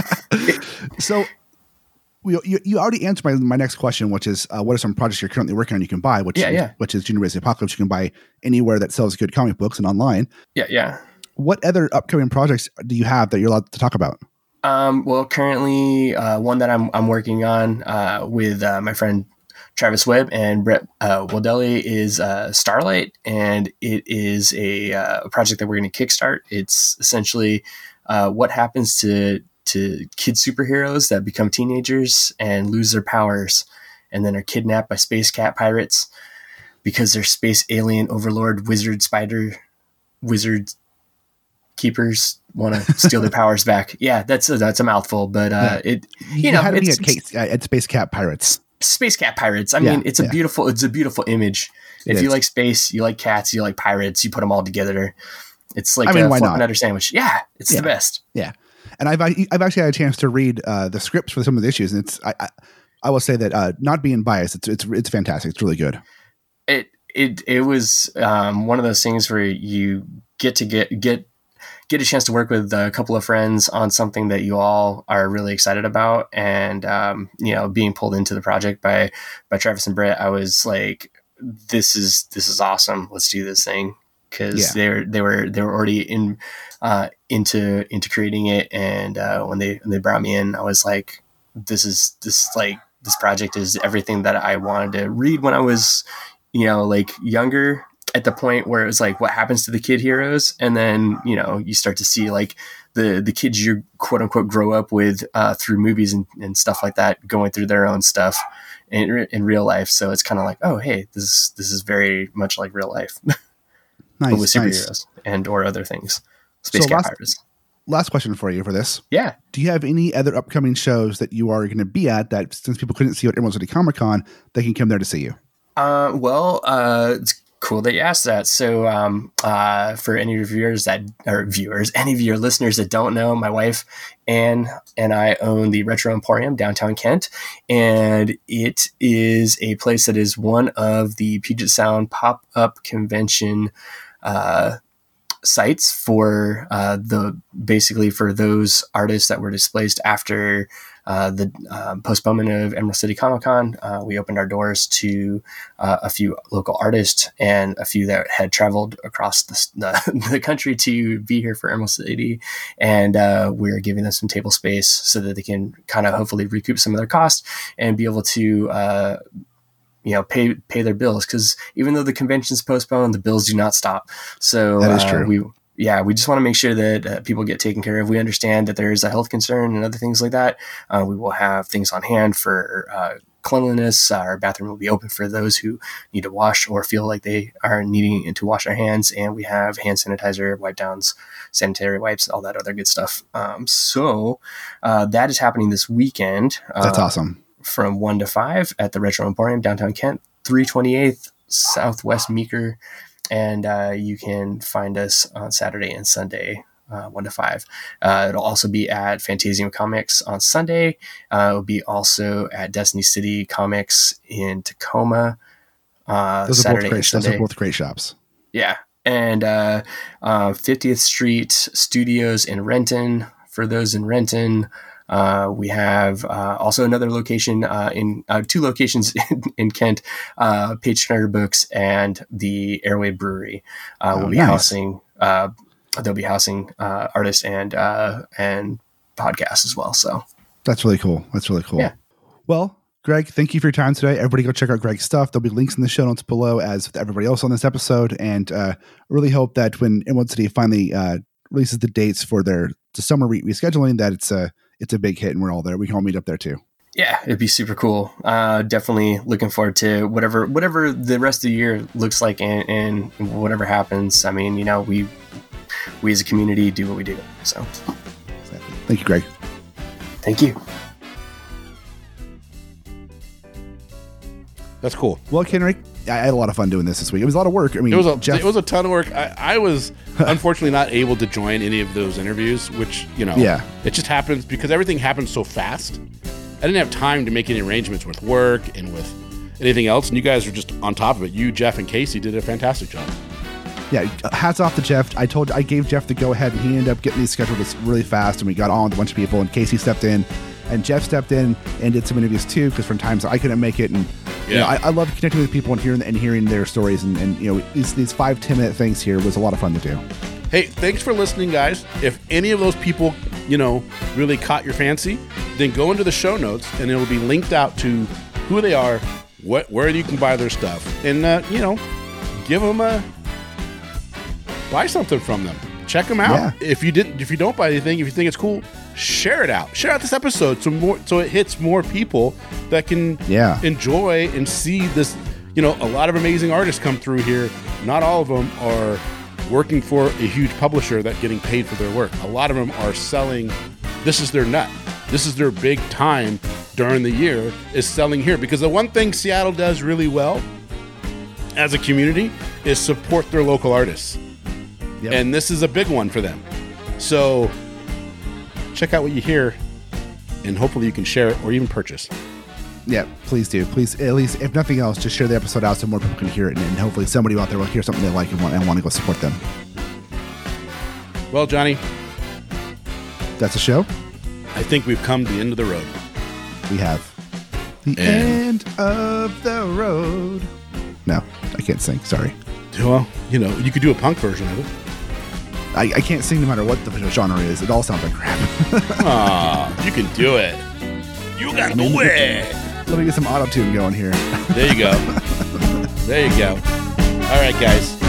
So. We, you, you already answered my, my next question, which is uh, what are some projects you're currently working on you can buy, which, yeah, yeah. which is Junior Braves of the Apocalypse. You can buy anywhere that sells good comic books and online. Yeah, yeah. What other upcoming projects do you have that you're allowed to talk about? Um, well, currently, uh, one that I'm I'm working on uh, with uh, my friend Travis Webb and Brett uh, Wildelli is uh, Starlight, and it is a, uh, a project that we're going to kickstart. It's essentially uh, what happens to to kid superheroes that become teenagers and lose their powers, and then are kidnapped by space cat pirates because their space alien overlord wizard spider wizard keepers want to steal their powers back. Yeah, that's a, that's a mouthful, but uh, yeah. it you, you know had to be it's, at, Kate, at Space Cat Pirates. Space cat pirates. I yeah, mean, it's a yeah. beautiful, it's a beautiful image. If it you is. like space, you like cats, you like pirates, you put them all together. It's like I mean, a why fork not? and butter sandwich. Yeah, it's yeah. the best. Yeah, and I've I've actually had a chance to read uh, the scripts for some of the issues, and it's I I, I will say that uh, not being biased, it's it's it's fantastic. It's really good. It it it was um, one of those things where you get to get get. get a chance to work with a couple of friends on something that you all are really excited about. And, um, you know, being pulled into the project by, by Travis and Brett, I was like, this is, this is awesome. Let's do this thing. Cause yeah. they were, they were, they were already in, uh, into, into creating it. And, uh, when they, when they brought me in, I was like, this is, this is like, this project is everything that I wanted to read when I was, you know, like younger, at the point where it was like, what happens to the kid heroes? And then, you know, you start to see like the, the kids you quote unquote grow up with uh, through movies and, and stuff like that, going through their own stuff in, in real life. So it's kind of like, oh, hey, this is, this is very much like real life, nice, but with superheroes nice. and or other things. Space so Cat last, Pirates. Last question for you for this. Yeah. Do you have any other upcoming shows that you are going to be at that since people couldn't see you at Emerald City Comic Con, they can come there to see you? Uh, well, uh, it's cool that you asked that. So, um, uh, for any reviewers that or viewers, any of your listeners that don't know, my wife Anne and I own the Retro Emporium downtown Kent, and it is a place that is one of the Puget Sound pop-up convention uh, sites for uh, the basically for those artists that were displaced after uh, the um, postponement of Emerald City Comic Con. Uh, we opened our doors to uh, a few local artists and a few that had traveled across the, the, the country to be here for Emerald City. And uh, we're giving them some table space so that they can kind of hopefully recoup some of their costs and be able to, uh, you know, pay, pay their bills. Cause even though the convention's postponed, the bills do not stop. So that is uh, true. we, yeah, we just want to make sure that uh, people get taken care of. We understand that there is a health concern and other things like that. Uh, we will have things on hand for uh, cleanliness. Uh, our bathroom will be open for those who need to wash or feel like they are needing to wash their hands. And we have hand sanitizer, wipe downs, sanitary wipes, all that other good stuff. Um, so uh, that is happening this weekend. That's uh, awesome. From one to five at the Retro Emporium, downtown Kent, three twenty-eighth Southwest Meeker. And uh, you can find us on Saturday and Sunday, uh, one to five. Uh, it'll also be at Fantasium Comics on Sunday. Uh, it'll be also at Destiny City Comics in Tacoma. Uh, those, Saturday are both great, and Sunday. those are both great shops. Yeah. And uh, uh, fiftieth Street Studios in Renton. For those in Renton, Uh, we have uh, also another location uh, in uh, two locations in, in Kent, uh, Page Turner Books and the Airway Brewery. Uh, Oh, will be nice. housing. Uh, they'll be housing uh, artists and uh, and podcasts as well. So that's really cool. That's really cool. Yeah. Well, Greg, thank you for your time today. Everybody go check out Greg's stuff. There'll be links in the show notes below, as with everybody else on this episode. And uh, really hope that when Emerald City finally uh, releases the dates for their the summer re- rescheduling, that it's a it's a big hit and we're all there. We can all meet up there too. yeah, it'd be super cool. Uh, definitely looking forward to whatever whatever the rest of the year looks like, and, and whatever happens. I mean, you know, we we as a community do what we do. So, Exactly. Thank you, Greg. thank you. That's cool. Well, Kenrick, I had a lot of fun doing this this week. It was a lot of work. I mean, It was a Jeff, it was a ton of work. I, I was unfortunately not able to join any of those interviews, which, you know, Yeah. it just happens because everything happens so fast. I didn't have time to make any arrangements with work and with anything else, and you guys were just on top of it. You, Jeff, and Casey did a fantastic job. yeah, hats off to Jeff. I told I gave Jeff the go ahead, and he ended up getting these scheduled this really fast, and we got on with a bunch of people. And Casey stepped in, and Jeff stepped in and did some interviews too, because from times I couldn't make it. And you know, Yeah. I, I love connecting with people and hearing and hearing their stories. And, and you know, these these five ten minute things here was a lot of fun to do. Hey, thanks for listening, guys. If any of those people you know, really caught your fancy, then go into the show notes and it'll be linked out to who they are, what, where you can buy their stuff, and, uh, you know, give them a, buy something from them. Check them out. Yeah. If you didn't, if you don't buy anything, if you think it's cool, share it out. Share out this episode so more, so it hits more people that can yeah. enjoy and see this. You know, a lot of amazing artists come through here. Not all of them are working for a huge publisher that's getting paid for their work. A lot of them are selling. This is their nut. This is their big time during the year, is selling here. Because the one thing Seattle does really well as a community is support their local artists. Yep. And this is a big one for them. So check out what you hear, and hopefully you can share it or even purchase. Yeah, please do. Please, at least, if nothing else, just share the episode out so more people can hear it, and, and hopefully somebody out there will hear something they like and want, and want to go support them. Well, Johnny, that's the show. I think we've come to the end of the road. We have. The And- end of the road. No, I can't sing. Sorry. Well, you know, you could do a punk version of it. I, I can't sing no matter what the genre is. It all sounds like crap. Aw, you can do it. You can I mean, do it. Let me get some auto-tune going here. There you go. There you go. All right, guys.